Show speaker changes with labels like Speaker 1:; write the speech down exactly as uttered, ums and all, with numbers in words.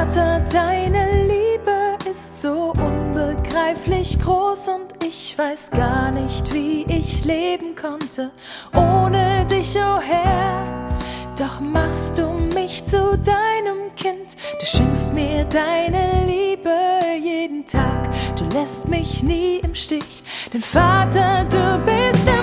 Speaker 1: Vater, deine Liebe ist so unbegreiflich groß und ich weiß gar nicht, wie ich leben konnte ohne dich, oh Herr. Doch machst du mich zu deinem Kind, du schenkst mir deine Liebe jeden Tag, du lässt mich nie im Stich, denn Vater, du bist der